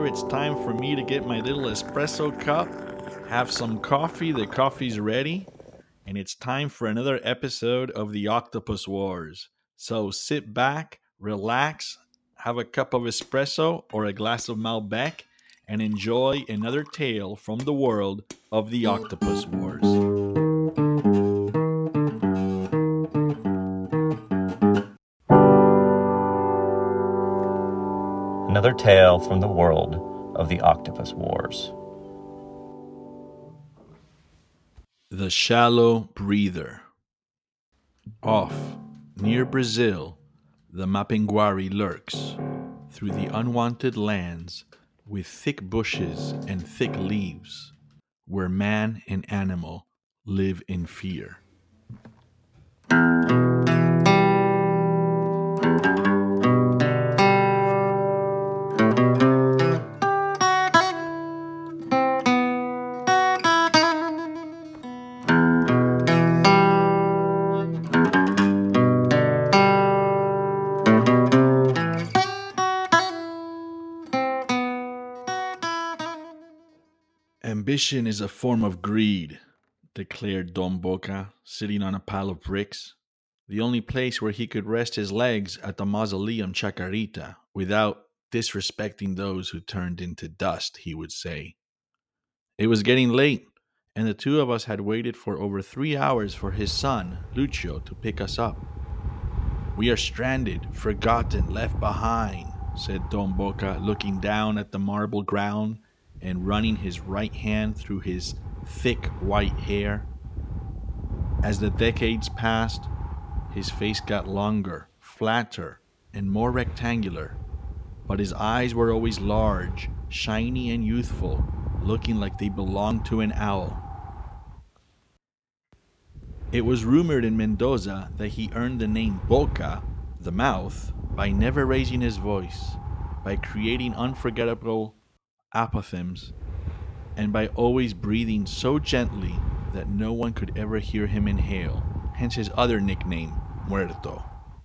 here it's time for me to get my little espresso cup, have some coffee. The coffee's ready, and it's time for another episode of the Octopus Wars. So sit back, relax, have a cup of espresso or a glass of Malbec, and enjoy another tale from the world of the Octopus Wars. Another tale from the world of the Octopus Wars. The Shallow Breather. Off, near Brazil, the Mapinguari lurks through the unwanted lands with thick bushes and thick leaves, where man and animal live in fear. Ambition is a form of greed, declared Don Boca, sitting on a pile of bricks, the only place where he could rest his legs at the mausoleum Chacarita without disrespecting those who turned into dust, he would say. It was getting late, and the two of us had waited for over 3 hours for his son, Lucio, to pick us up. We are stranded, forgotten, left behind, said Don Boca, looking down at the marble ground and running his right hand through his thick white hair. As the decades passed, his face got longer, flatter, and more rectangular, but his eyes were always large, shiny, and youthful, looking like they belonged to an owl. It was rumored in Mendoza that he earned the name Boca, the mouth, by never raising his voice, by creating unforgettable apothegms, and by always breathing so gently that no one could ever hear him inhale, hence his other nickname, Muerto.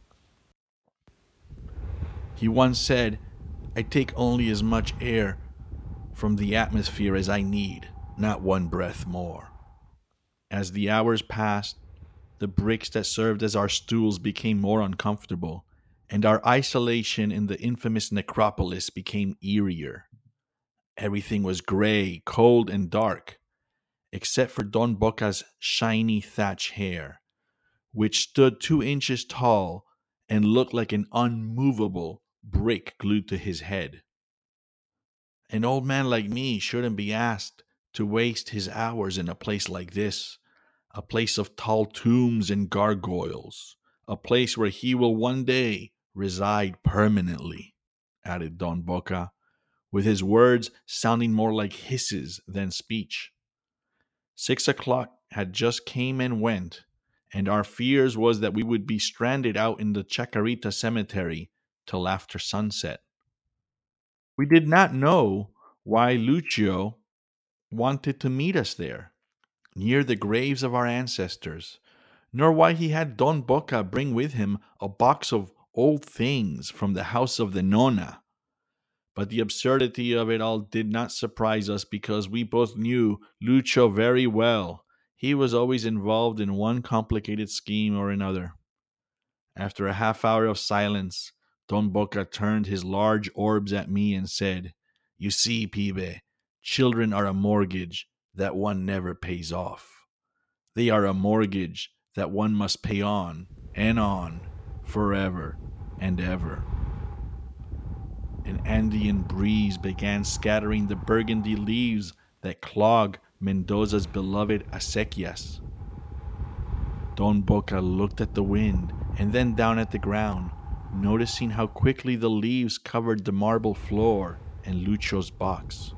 He once said, "I take only as much air from the atmosphere as I need, not one breath more." As the hours passed, the bricks that served as our stools became more uncomfortable, and our isolation in the infamous necropolis became eerier. Everything was gray, cold, and dark, except for Don Boca's shiny thatch hair, which stood 2 inches tall and looked like an unmovable brick glued to his head. An old man like me shouldn't be asked to waste his hours in a place like this, a place of tall tombs and gargoyles, a place where he will one day reside permanently, added Don Boca, with his words sounding more like hisses than speech. 6 o'clock had just came and went, and our fears was that we would be stranded out in the Chacarita cemetery till after sunset. We did not know why Lucio wanted to meet us there, near the graves of our ancestors, nor why he had Don Boca bring with him a box of old things from the house of the Nona. But the absurdity of it all did not surprise us because we both knew Lucio very well. He was always involved in one complicated scheme or another. After a half hour of silence, Don Boca turned his large orbs at me and said, "You see, pibe, children are a mortgage that one never pays off. They are a mortgage that one must pay on, forever and ever." An Andean breeze began scattering the burgundy leaves that clog Mendoza's beloved acequias. Don Boca looked at the wind and then down at the ground, noticing how quickly the leaves covered the marble floor and Lucio's box.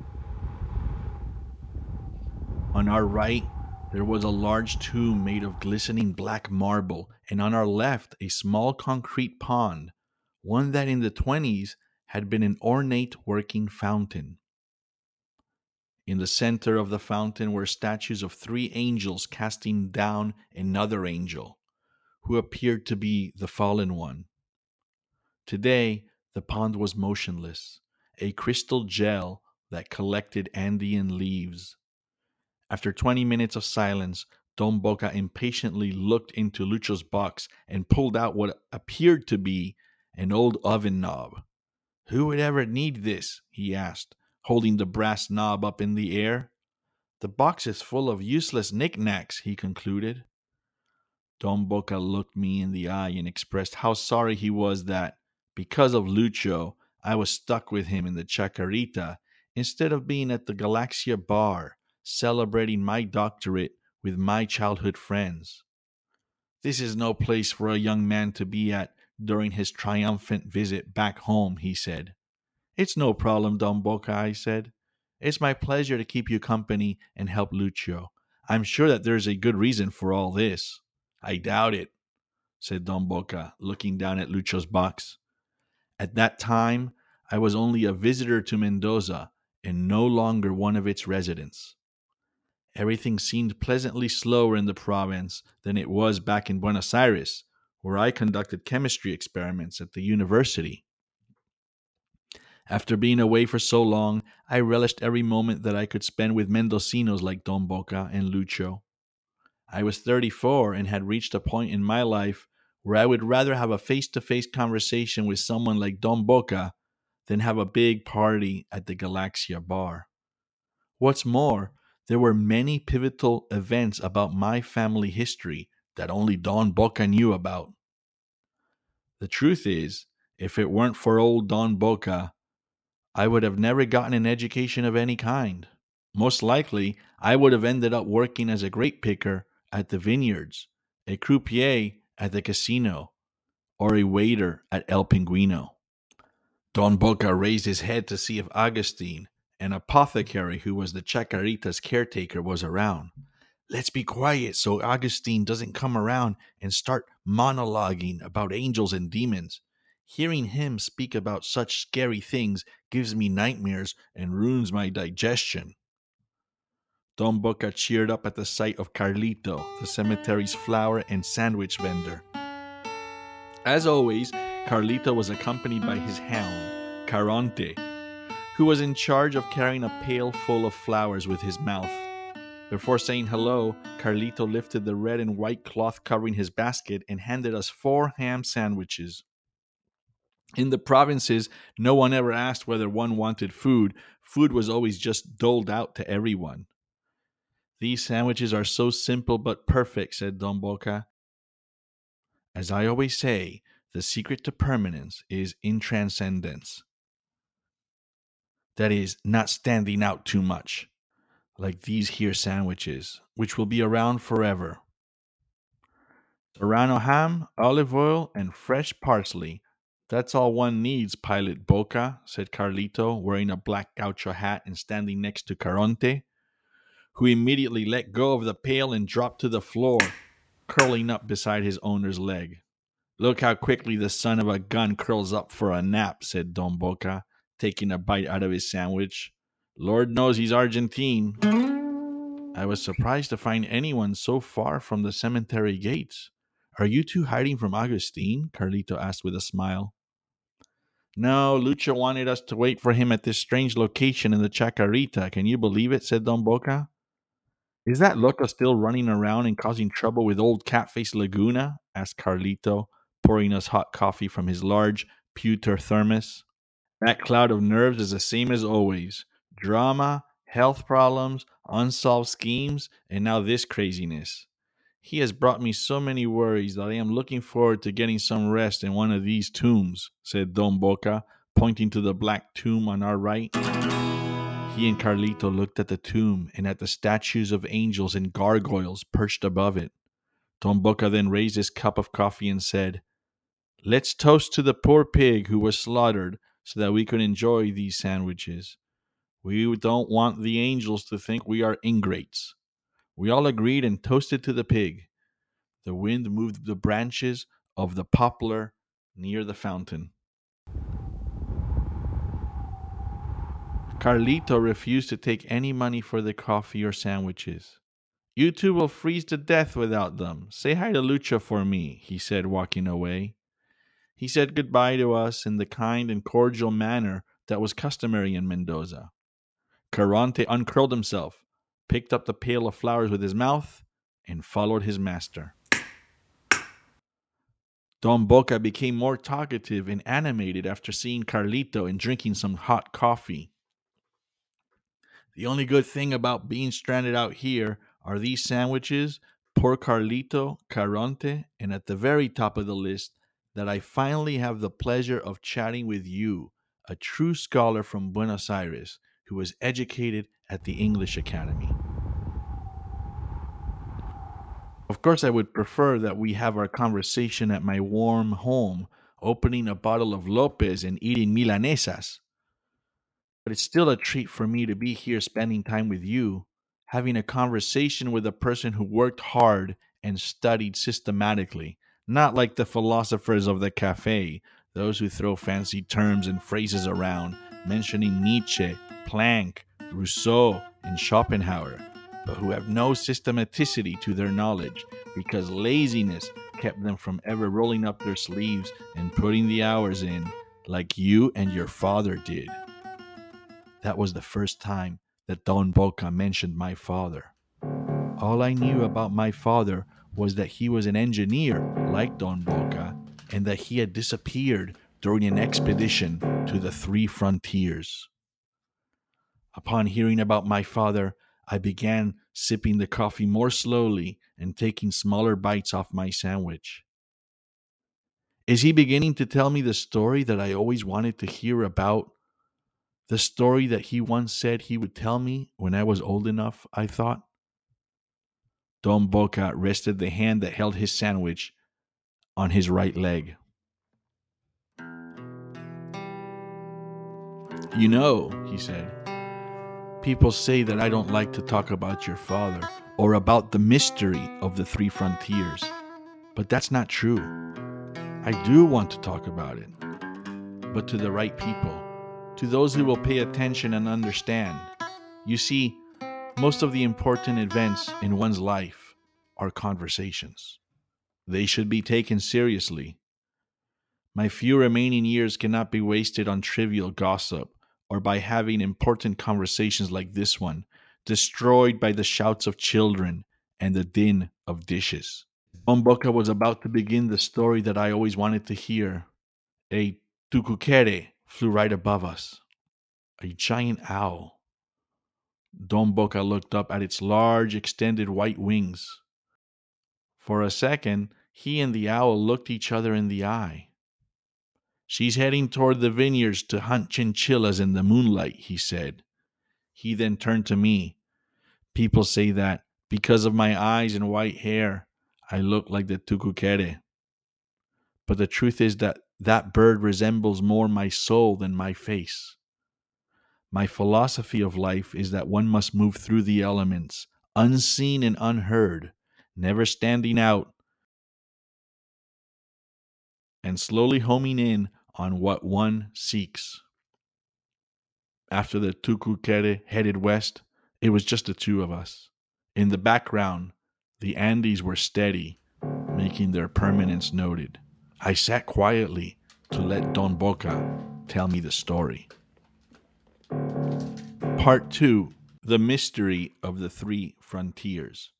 On our right, there was a large tomb made of glistening black marble, and on our left, a small concrete pond, one that in the 20s had been an ornate working fountain. In the center of the fountain were statues of 3 angels casting down another angel, who appeared to be the fallen one. Today, the pond was motionless, a crystal gel that collected Andean leaves. After 20 minutes of silence, Don Boca impatiently looked into Lucho's box and pulled out what appeared to be an old oven knob. Who would ever need this? He asked, holding the brass knob up in the air. The box is full of useless knickknacks, he concluded. Don Boca looked me in the eye and expressed how sorry he was that, because of Lucho, I was stuck with him in the Chacarita instead of being at the Galaxia bar, celebrating my doctorate with my childhood friends. This is no place for a young man to be at during his triumphant visit back home, he said. It's no problem, Don Boca, I said. It's my pleasure to keep you company and help Lucio. I'm sure that there's a good reason for all this. I doubt it, said Don Boca, looking down at Lucho's box. At that time, I was only a visitor to Mendoza and no longer one of its residents. Everything seemed pleasantly slower in the province than it was back in Buenos Aires, where I conducted chemistry experiments at the university. After being away for so long, I relished every moment that I could spend with Mendocinos like Don Boca and Lucho. I was 34 and had reached a point in my life where I would rather have a face to face conversation with someone like Don Boca than have a big party at the Galaxia bar. What's more, there were many pivotal events about my family history that only Don Boca knew about. The truth is, if it weren't for old Don Boca, I would have never gotten an education of any kind. Most likely, I would have ended up working as a grape picker at the vineyards, a croupier at the casino, or a waiter at El Pinguino. Don Boca raised his head to see if Agustin, an apothecary who was the Chacarita's caretaker, was around. Let's be quiet so Agustin doesn't come around and start monologuing about angels and demons. Hearing him speak about such scary things gives me nightmares and ruins my digestion. Don Boca cheered up at the sight of Carlito, the cemetery's flower and sandwich vendor. As always, Carlito was accompanied by his hound, Caronte, who was in charge of carrying a pail full of flowers with his mouth. Before saying hello, Carlito lifted the red and white cloth covering his basket and handed us 4 ham sandwiches. In the provinces, no one ever asked whether one wanted food. Food was always just doled out to everyone. These sandwiches are so simple but perfect, said Don Boca. As I always say, the secret to permanence is in transcendence. That is, not standing out too much, like these here sandwiches, which will be around forever. Serrano ham, olive oil, and fresh parsley. That's all one needs, Pilot Boca, said Carlito, wearing a black gaucho hat and standing next to Caronte, who immediately let go of the pail and dropped to the floor, curling up beside his owner's leg. Look how quickly the son of a gun curls up for a nap, said Don Boca, taking a bite out of his sandwich. Lord knows he's Argentine. I was surprised to find anyone so far from the cemetery gates. Are you two hiding from Agustin? Carlito asked with a smile. No, Lucha wanted us to wait for him at this strange location in the Chacarita. Can you believe it? Said Don Boca. Is that Loca still running around and causing trouble with old Catface Laguna? Asked Carlito, pouring us hot coffee from his large pewter thermos. That cloud of nerves is the same as always. Drama, health problems, unsolved schemes, and now this craziness. He has brought me so many worries that I am looking forward to getting some rest in one of these tombs, said Don Boca, pointing to the black tomb on our right. He and Carlito looked at the tomb and at the statues of angels and gargoyles perched above it. Don Boca then raised his cup of coffee and said, Let's toast to the poor pig who was slaughtered so that we could enjoy these sandwiches. We don't want the angels to think we are ingrates. We all agreed and toasted to the pig. The wind moved the branches of the poplar near the fountain. Carlito refused to take any money for the coffee or sandwiches. You two will freeze to death without them. Say hi to Lucha for me, he said, walking away. He said goodbye to us in the kind and cordial manner that was customary in Mendoza. Caronte uncurled himself, picked up the pail of flowers with his mouth, and followed his master. Don Boca became more talkative and animated after seeing Carlito and drinking some hot coffee. The only good thing about being stranded out here are these sandwiches, poor Carlito, Caronte, and at the very top of the list, that I finally have the pleasure of chatting with you, a true scholar from Buenos Aires who was educated at the English Academy. Of course, I would prefer that we have our conversation at my warm home, opening a bottle of Lopez and eating milanesas. But it's still a treat for me to be here spending time with you, having a conversation with a person who worked hard and studied systematically, not like the philosophers of the cafe, those who throw fancy terms and phrases around, mentioning Nietzsche, Planck, Rousseau, and Schopenhauer, but who have no systematicity to their knowledge because laziness kept them from ever rolling up their sleeves and putting the hours in like you and your father did. That was the first time that Don Boca mentioned my father. All I knew about my father was that he was an engineer like Don Boca and that he had disappeared during an expedition to the Three Frontiers. Upon hearing about my father, I began sipping the coffee more slowly and taking smaller bites off my sandwich. Is he beginning to tell me the story that I always wanted to hear about? The story that he once said he would tell me when I was old enough, I thought. Don Boca rested the hand that held his sandwich on his right leg. You know, he said, people say that I don't like to talk about your father or about the mystery of the Three Frontiers. But that's not true. I do want to talk about it, but to the right people, to those who will pay attention and understand. You see, most of the important events in one's life are conversations. They should be taken seriously. My few remaining years cannot be wasted on trivial gossip or by having important conversations like this one, destroyed by the shouts of children and the din of dishes. Don Boca was about to begin the story that I always wanted to hear. A tucuquere flew right above us. A giant owl. Don Boca looked up at its large, extended white wings. For a second, he and the owl looked each other in the eye. She's heading toward the vineyards to hunt chinchillas in the moonlight, he said. He then turned to me. People say that because of my eyes and white hair, I look like the tucuquere. But the truth is that that bird resembles more my soul than my face. My philosophy of life is that one must move through the elements, unseen and unheard, never standing out, and slowly homing in on what one seeks. After the tucuquere headed west, it was just the two of us. In the background, the Andes were steady, making their permanence noted. I sat quietly to let Don Boca tell me the story. Part 2: The Mystery of the Three Frontiers.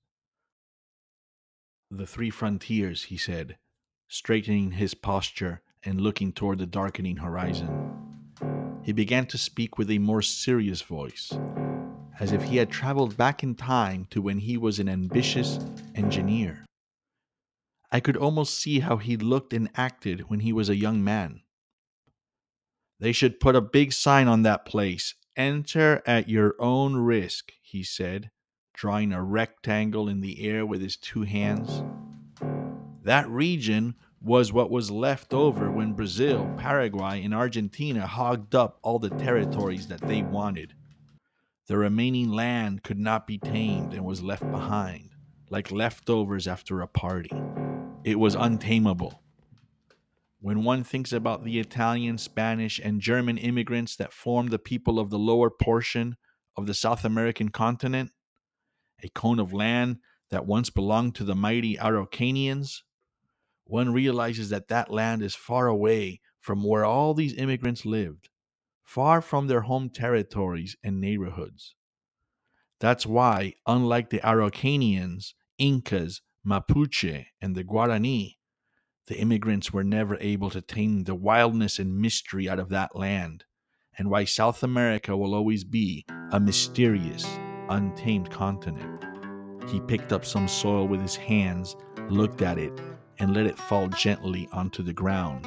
The Three Frontiers, he said, straightening his posture and looking toward the darkening horizon. He began to speak with a more serious voice, as if he had traveled back in time to when he was an ambitious engineer. I could almost see how he looked and acted when he was a young man. They should put a big sign on that place. Enter at your own risk, he said, drawing a rectangle in the air with his two hands. That region was what was left over when Brazil, Paraguay, and Argentina hogged up all the territories that they wanted. The remaining land could not be tamed and was left behind, like leftovers after a party. It was untamable. When one thinks about the Italian, Spanish, and German immigrants that formed the people of the lower portion of the South American continent, a cone of land that once belonged to the mighty Araucanians, one realizes that that land is far away from where all these immigrants lived, far from their home territories and neighborhoods. That's why, unlike the Araucanians, Incas, Mapuche, and the Guarani, the immigrants were never able to tame the wildness and mystery out of that land, and why South America will always be a mysterious, untamed continent. He picked up some soil with his hands, looked at it, and let it fall gently onto the ground.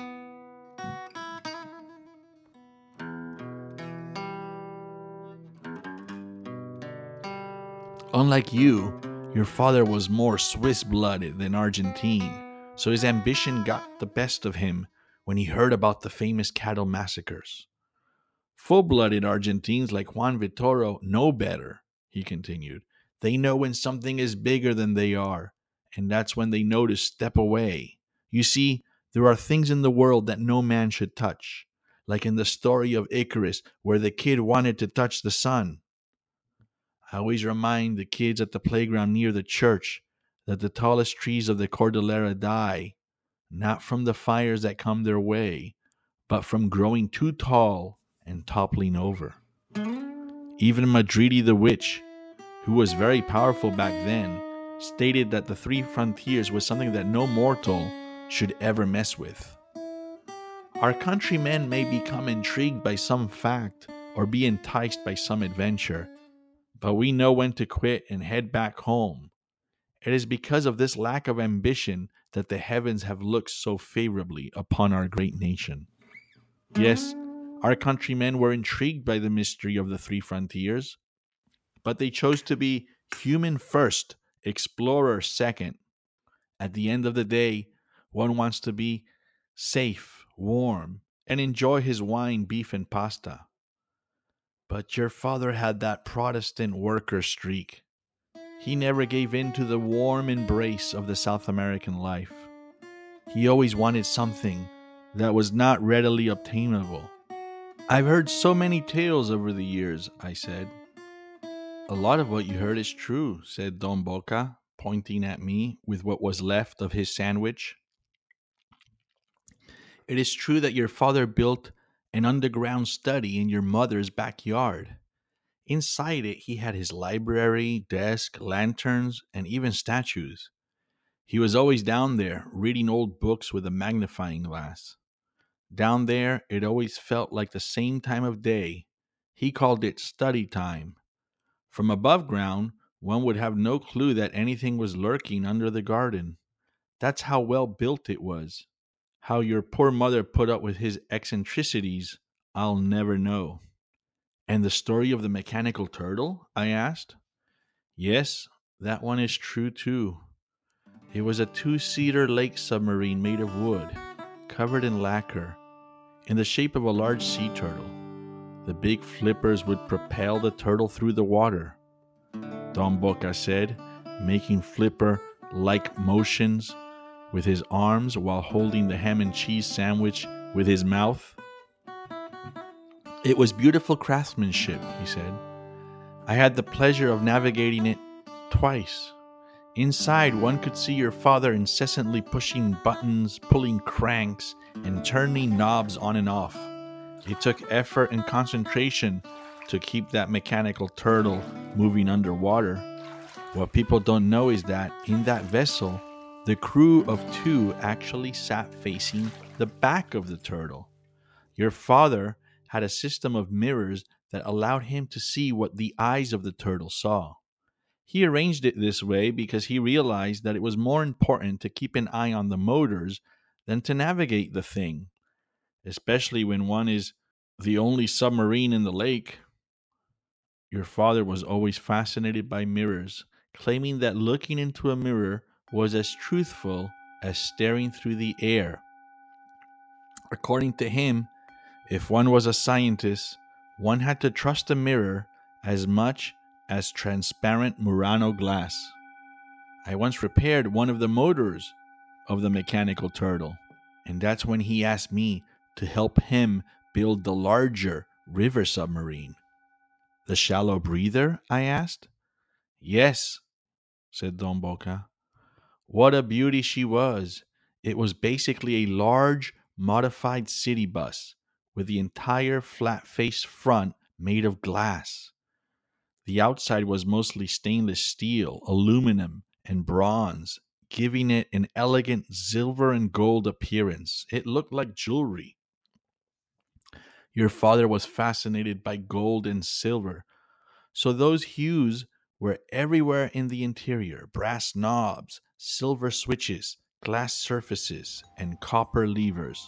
Unlike you, your father was more Swiss blooded than Argentine, so his ambition got the best of him when he heard about the famous cattle massacres. Full blooded Argentines like Juan Vittorio know better, he continued. They know when something is bigger than they are, and that's when they know to step away. You see, there are things in the world that no man should touch, like in the story of Icarus, where the kid wanted to touch the sun. I always remind the kids at the playground near the church that the tallest trees of the Cordillera die, not from the fires that come their way, but from growing too tall and toppling over. Even Madridi the witch, who was very powerful back then, stated that the three frontiers was something that no mortal should ever mess with. Our countrymen may become intrigued by some fact or be enticed by some adventure, but we know when to quit and head back home. It is because of this lack of ambition that the heavens have looked so favorably upon our great nation. Yes, our countrymen were intrigued by the mystery of the three frontiers, but they chose to be human first, explorer second. At the end of the day, one wants to be safe, warm, and enjoy his wine, beef, and pasta. But your father had that Protestant worker streak. He never gave in to the warm embrace of the South American life. He always wanted something that was not readily obtainable. I've heard so many tales over the years, I said. A lot of what you heard is true, said Don Boca, pointing at me with what was left of his sandwich. It is true that your father built an underground study in your mother's backyard. Inside it, he had his library, desk, lanterns, and even statues. He was always down there, reading old books with a magnifying glass. Down there, it always felt like the same time of day. He called it study time. From above ground, one would have no clue that anything was lurking under the garden. That's how well built it was. How your poor mother put up with his eccentricities, I'll never know. And the story of the mechanical turtle? I asked. Yes, that one is true too. It was a two-seater lake submarine made of wood, covered in lacquer, in the shape of a large sea turtle. The big flippers would propel the turtle through the water. Don Boca said, making flipper-like motions with his arms while holding the ham and cheese sandwich with his mouth. It was beautiful craftsmanship, he said. I had the pleasure of navigating it twice. Inside, one could see your father incessantly pushing buttons, pulling cranks, and turning knobs on and off. It took effort and concentration to keep that mechanical turtle moving underwater. What people don't know is that in that vessel, the crew of two actually sat facing the back of the turtle. Your father had a system of mirrors that allowed him to see what the eyes of the turtle saw. He arranged it this way because he realized that it was more important to keep an eye on the motors than to navigate the thing, especially when one is the only submarine in the lake. Your father was always fascinated by mirrors, claiming that looking into a mirror was as truthful as staring through the air. According to him, if one was a scientist, one had to trust a mirror as much as transparent Murano glass. I once repaired one of the motors of the mechanical turtle, and that's when he asked me to help him build the larger river submarine. The shallow breather? I asked. Yes, said Don Boca. What a beauty she was. It was basically a large, modified city bus with the entire flat-faced front made of glass. The outside was mostly stainless steel, aluminum, and bronze, giving it an elegant silver and gold appearance. It looked like jewelry. Your father was fascinated by gold and silver, so those hues were everywhere in the interior: brass knobs, silver switches, glass surfaces, and copper levers.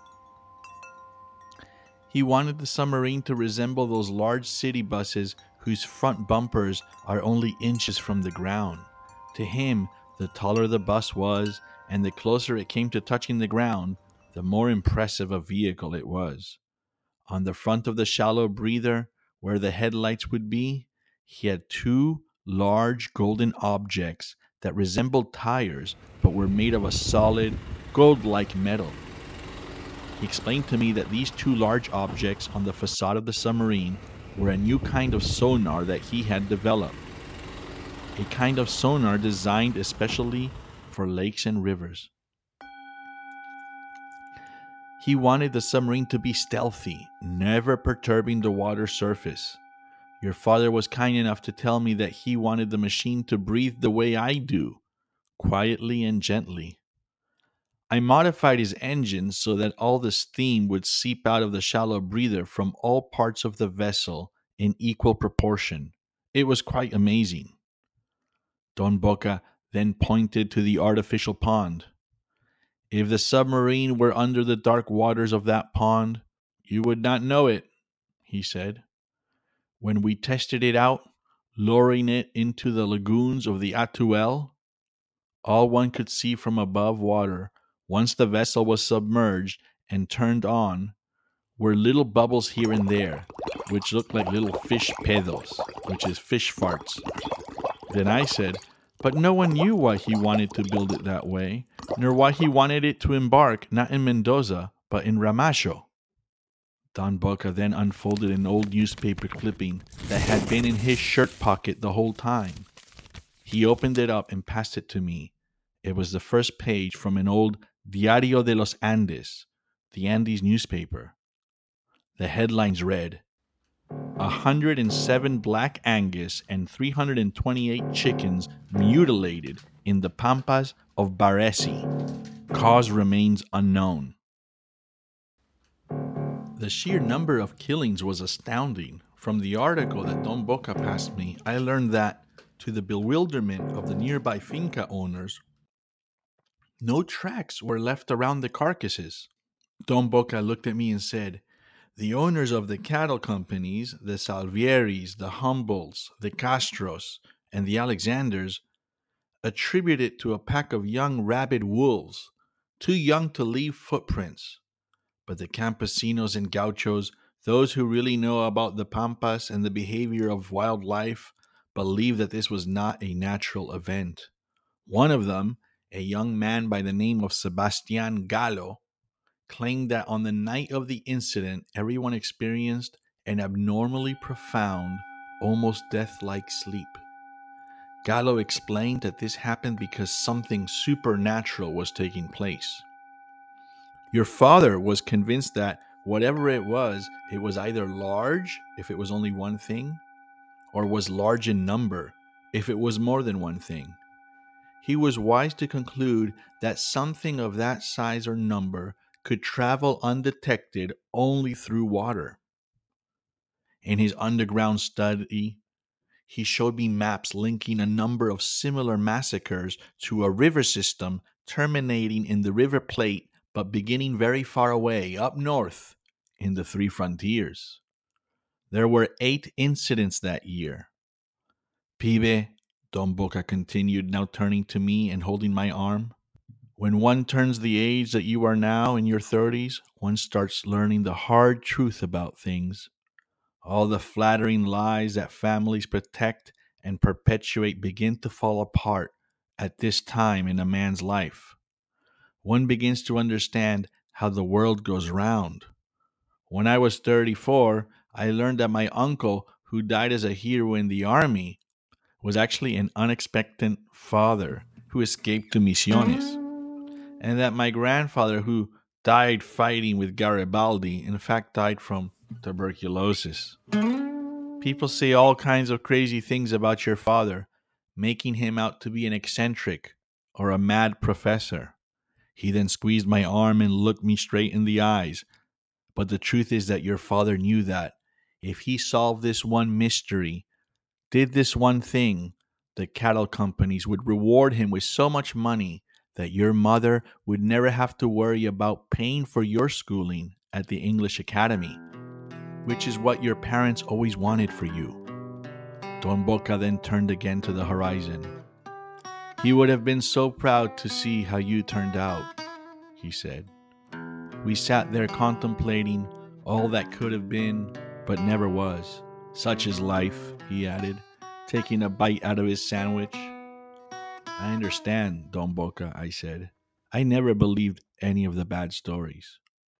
He wanted the submarine to resemble those large city buses whose front bumpers are only inches from the ground. To him, the taller the bus was, and the closer it came to touching the ground, the more impressive a vehicle it was. On the front of the shallow breather, where the headlights would be, he had two large golden objects that resembled tires but were made of a solid, gold like metal. He explained to me that these two large objects on the facade of the submarine were a new kind of sonar that he had developed, a kind of sonar designed especially for lakes and rivers. He wanted the submarine to be stealthy, never perturbing the water surface. Your father was kind enough to tell me that he wanted the machine to breathe the way I do, quietly and gently. I modified his engine so that all the steam would seep out of the shallow breather from all parts of the vessel in equal proportion. It was quite amazing. Don Boca then pointed to the artificial pond. If the submarine were under the dark waters of that pond, you would not know it, he said. When we tested it out, lowering it into the lagoons of the Atuel, all one could see from above water, once the vessel was submerged and turned on, were little bubbles here and there, which looked like little fish pedos, which is fish farts. Then I said, but no one knew why he wanted to build it that way, nor why he wanted it to embark not in Mendoza, but in Ramasho. Don Boca then unfolded an old newspaper clipping that had been in his shirt pocket the whole time. He opened it up and passed it to me. It was the first page from an old Diario de los Andes, the Andes newspaper. The headlines read, 107 black Angus and 328 chickens mutilated in the pampas of Baresi. Cause remains unknown. The sheer number of killings was astounding. From the article that Don Boca passed me, I learned that, to the bewilderment of the nearby finca owners, no tracks were left around the carcasses. Don Boca looked at me and said, the owners of the cattle companies, the Salvieris, the Humboldts, the Castros, and the Alexanders, attribute it to a pack of young rabid wolves, too young to leave footprints. But the campesinos and gauchos, those who really know about the pampas and the behavior of wildlife, believe that this was not a natural event. One of them, a young man by the name of Sebastian Gallo, claimed that on the night of the incident, everyone experienced an abnormally profound, almost death-like sleep. Gallo explained that this happened because something supernatural was taking place. Your father was convinced that whatever it was either large, if it was only one thing, or was large in number, if it was more than one thing. He was wise to conclude that something of that size or number could travel undetected only through water. In his underground study, he showed me maps linking a number of similar massacres to a river system terminating in the River Plate but beginning very far away, up north, in the Three Frontiers. There were 8 incidents that year. Pibe, Don Boca continued, now turning to me and holding my arm. When one turns the age that you are now in your 30s, one starts learning the hard truth about things. All the flattering lies that families protect and perpetuate begin to fall apart at this time in a man's life. One begins to understand how the world goes round. When I was 34, I learned that my uncle, who died as a hero in the army, was actually an unexpected father who escaped to Misiones, and that my grandfather, who died fighting with Garibaldi. In fact, died from tuberculosis. People say all kinds of crazy things about your father, making him out to be an eccentric or a mad professor. He then squeezed my arm and looked me straight in the eyes. But the truth is that your father knew that if he solved this one mystery, did this one thing, the cattle companies would reward him with so much money that your mother would never have to worry about paying for your schooling at the English Academy, which is what your parents always wanted for you. Don Boca then turned again to the horizon. He would have been so proud to see how you turned out, he said. We sat there contemplating all that could have been, but never was. Such is life, he added, taking a bite out of his sandwich. I understand, Don Boca, I said. I never believed any of the bad stories.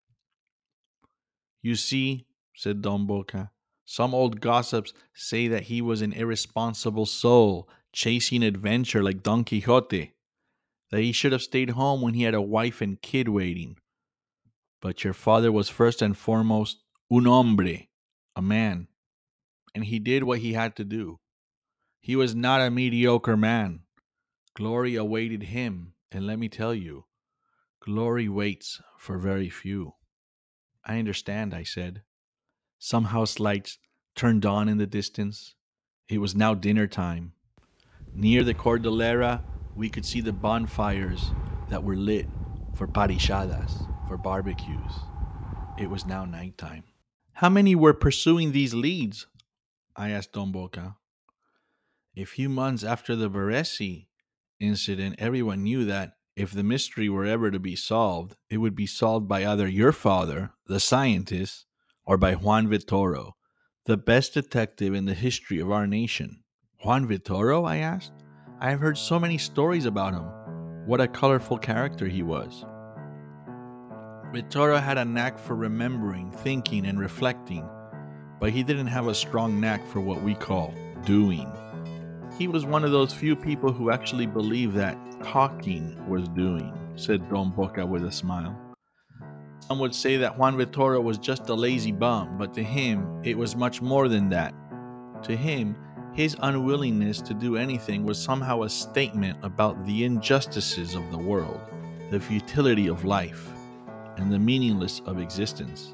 You see, said Don Boca, some old gossips say that he was an irresponsible soul, chasing adventure like Don Quixote, that he should have stayed home when he had a wife and kid waiting. But your father was first and foremost un hombre, a man, and he did what he had to do. He was not a mediocre man. Glory awaited him, and let me tell you, glory waits for very few. I understand, I said. Some house lights turned on in the distance. It was now dinner time. Near the Cordillera, we could see the bonfires that were lit for parrilladas, for barbecues. It was now nighttime. How many were pursuing these leads? I asked Don Boca. A few months after the Baresi incident, everyone knew that if the mystery were ever to be solved, it would be solved by either your father, the scientist, or by Juan Vitoro, the best detective in the history of our nation. Juan Vitoro? I asked. I have heard so many stories about him. What a colorful character he was. Vitoro had a knack for remembering, thinking, and reflecting, but he didn't have a strong knack for what we call doing. He was one of those few people who actually believed that talking was doing, said Don Boca with a smile. Some would say that Juan Vitoro was just a lazy bum, but to him, it was much more than that. To him, his unwillingness to do anything was somehow a statement about the injustices of the world, the futility of life, and the meaninglessness of existence.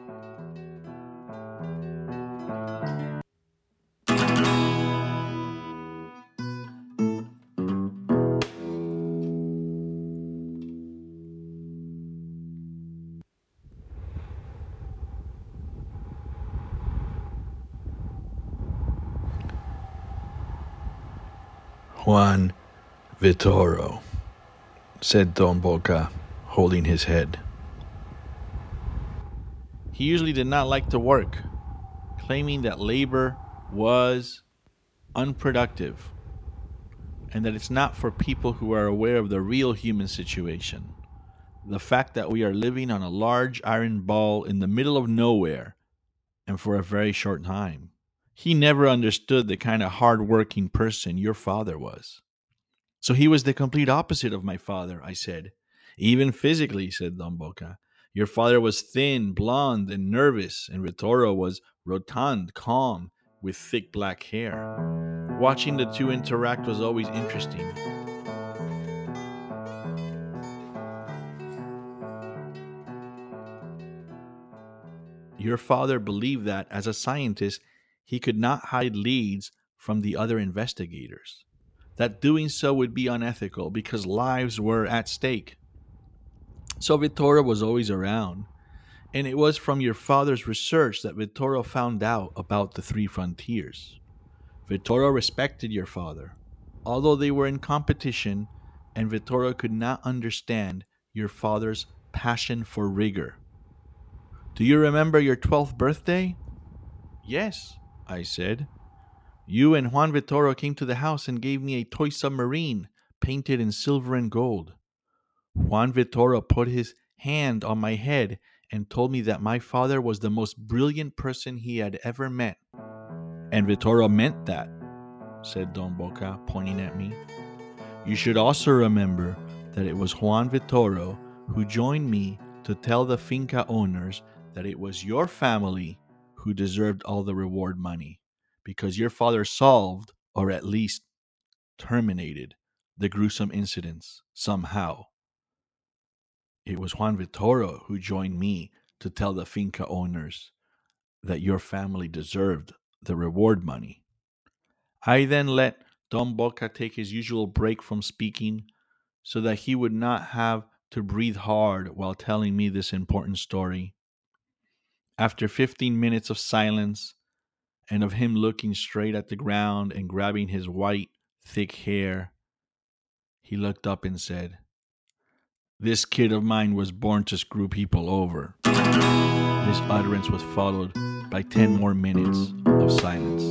Juan Vitoro, said Don Boca, holding his head. He usually did not like to work, claiming that labor was unproductive and that it's not for people who are aware of the real human situation. The fact that we are living on a large iron ball in the middle of nowhere and for a very short time. He never understood the kind of hard-working person your father was. So he was the complete opposite of my father, I said. Even physically, said Don Boca. Your father was thin, blonde, and nervous, and Vitoro was rotund, calm, with thick black hair. Watching the two interact was always interesting. Your father believed that, as a scientist, he could not hide leads from the other investigators. That doing so would be unethical because lives were at stake. So Vitoro was always around, and it was from your father's research that Vitoro found out about the three frontiers. Vitoro respected your father, although they were in competition, and Vitoro could not understand your father's passion for rigor. Do you remember your 12th birthday? Yes, I said. You and Juan Vitoro came to the house and gave me a toy submarine painted in silver and gold. Juan Vitoro put his hand on my head and told me that my father was the most brilliant person he had ever met. And Vitoro meant that, said Don Boca, pointing at me. You should also remember that it was Juan Vitoro who joined me to to tell the finca owners that it was your family who deserved all the reward money because your father solved, or at least terminated, the gruesome incidents somehow. It was Juan Vittorio who joined me to tell the finca owners that your family deserved the reward money. I then let Don Boca take his usual break from speaking so that he would not have to breathe hard while telling me this important story. After 15 minutes of silence and of him looking straight at the ground and grabbing his white, thick hair, he looked up and said, "This kid of mine was born to screw people over." This utterance was followed by 10 more minutes of silence.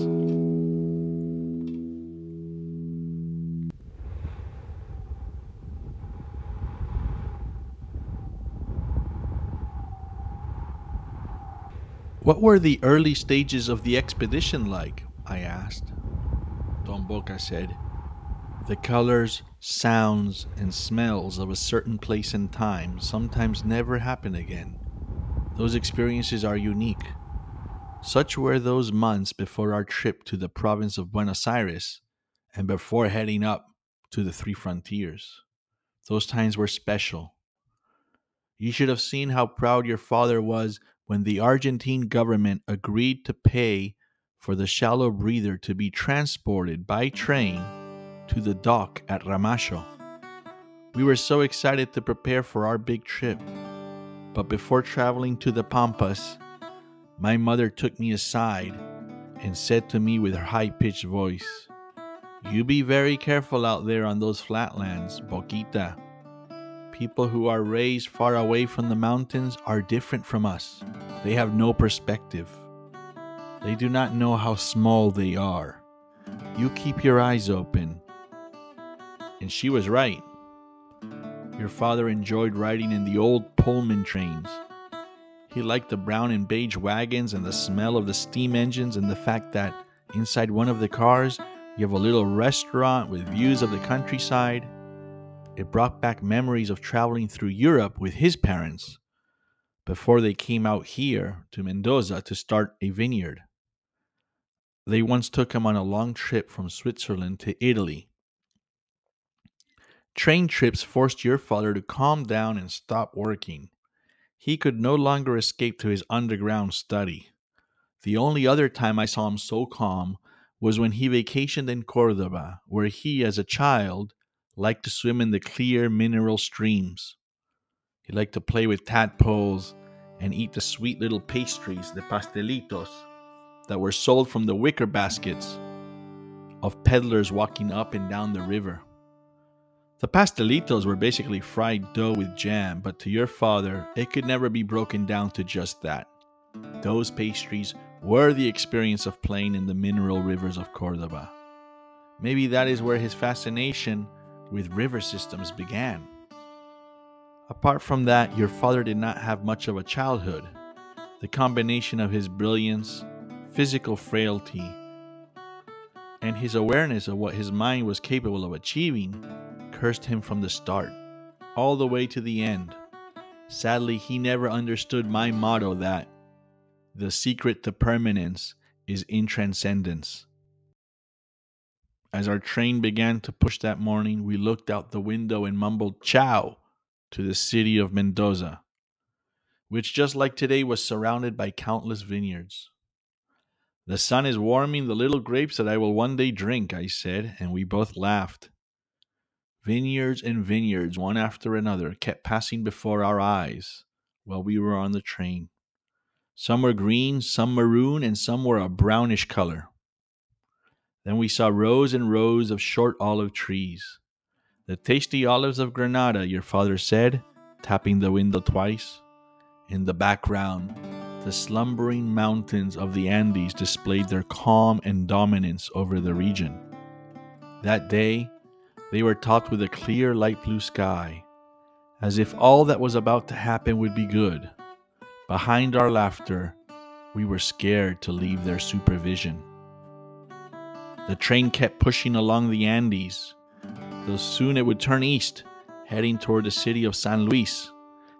What were the early stages of the expedition like? I asked. Don Boca said, "The colors, sounds, and smells of a certain place and time sometimes never happen again. Those experiences are unique. Such were those months before our trip to the province of Buenos Aires and before heading up to the Three Frontiers. Those times were special. You should have seen how proud your father was when the Argentine government agreed to pay for the shallow breather to be transported by train to the dock at Ramallo. We were so excited to prepare for our big trip. But before traveling to the Pampas, my mother took me aside and said to me with her high-pitched voice, "You be very careful out there on those flatlands, Boquita. People who are raised far away from the mountains are different from us. They have no perspective. They do not know how small they are. You keep your eyes open." And she was right. Your father enjoyed riding in the old Pullman trains. He liked the brown and beige wagons and the smell of the steam engines and the fact that inside one of the cars you have a little restaurant with views of the countryside. It brought back memories of traveling through Europe with his parents before they came out here to Mendoza to start a vineyard. They once took him on a long trip from Switzerland to Italy. Train trips forced your father to calm down and stop working. He could no longer escape to his underground study. The only other time I saw him so calm was when he vacationed in Cordoba, where he, as a child, liked to swim in the clear mineral streams. He liked to play with tadpoles and eat the sweet little pastries, the pastelitos, that were sold from the wicker baskets of peddlers walking up and down the river. The pastelitos were basically fried dough with jam, but to your father, it could never be broken down to just that. Those pastries were the experience of playing in the mineral rivers of Cordoba. Maybe that is where his fascination with river systems began. Apart from that, your father did not have much of a childhood. The combination of his brilliance, physical frailty, and his awareness of what his mind was capable of achieving cursed him from the start, all the way to the end. Sadly, he never understood my motto that the secret to permanence is in transcendence. As our train began to push that morning, we looked out the window and mumbled "ciao" to the city of Mendoza, which just like today was surrounded by countless vineyards. "The sun is warming the little grapes that I will one day drink," I said, and we both laughed. Vineyards and vineyards, one after another, kept passing before our eyes while we were on the train. Some were green, some maroon, and some were a brownish color. Then we saw rows and rows of short olive trees. "The tasty olives of Granada," your father said, tapping the window twice. In the background, the slumbering mountains of the Andes displayed their calm and dominance over the region. That day, they were topped with a clear light blue sky, as if all that was about to happen would be good. Behind our laughter, we were scared to leave their supervision. The train kept pushing along the Andes, though soon it would turn east, heading toward the city of San Luis,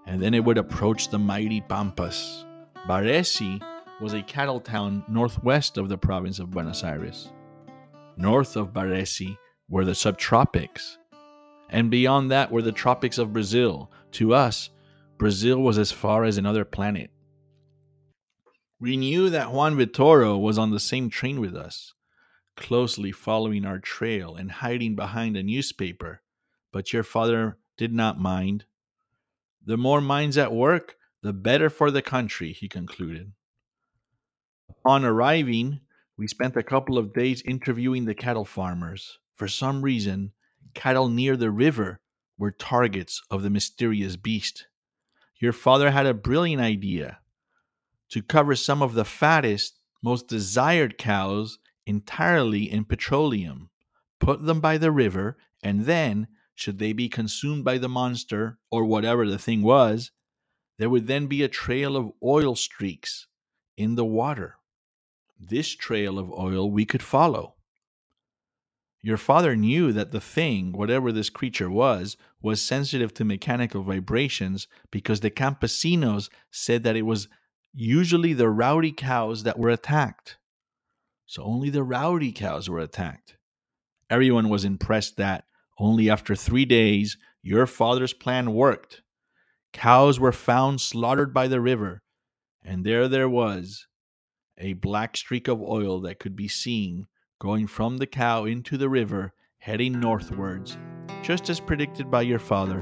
and then it would approach the mighty Pampas. Baresi was a cattle town northwest of the province of Buenos Aires. North of Baresi were the subtropics, and beyond that were the tropics of Brazil. To us, Brazil was as far as another planet. We knew that Juan Vitoro was on the same train with us, closely following our trail and hiding behind a newspaper, but your father did not mind. The more minds at work, the better for the country, he concluded. Upon arriving, we spent a couple of days interviewing the cattle farmers. For some reason, cattle near the river were targets of the mysterious beast. Your father had a brilliant idea to cover some of the fattest, most desired cows entirely in petroleum, put them by the river, and then, should they be consumed by the monster, or whatever the thing was, there would then be a trail of oil streaks in the water. This trail of oil we could follow. Your father knew that the thing, whatever this creature was sensitive to mechanical vibrations because the campesinos said that it was usually the rowdy cows that were attacked. So only the rowdy cows were attacked. Everyone was impressed that only after 3 days, your father's plan worked. Cows were found slaughtered by the river, and there was a black streak of oil that could be seen going from the cow into the river, heading northwards, just as predicted by your father.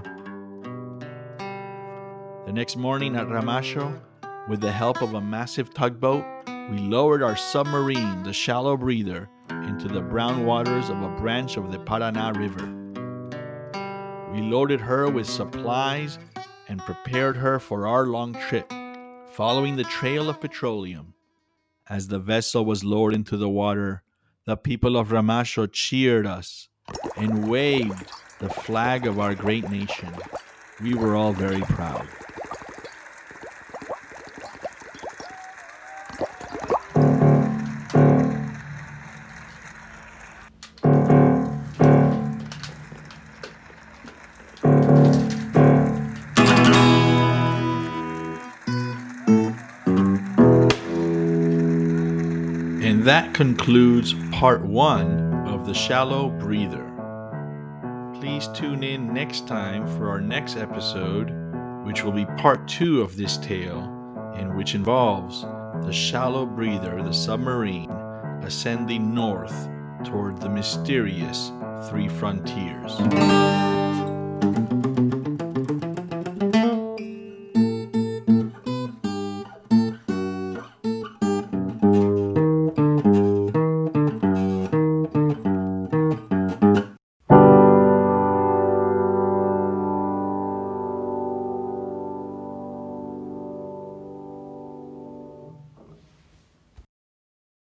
The next morning at Ramasho, with the help of a massive tugboat, we lowered our submarine, the Shallow Breather, into the brown waters of a branch of the Paraná River. We loaded her with supplies and prepared her for our long trip, following the trail of petroleum. As the vessel was lowered into the water, the people of Ramasho cheered us and waved the flag of our great nation. We were all very proud. And that concludes part 1 of The Shallow Breather. Please tune in next time for our next episode, which will be part 2 of this tale, and which involves the Shallow Breather, the submarine, ascending north toward the mysterious Three Frontiers.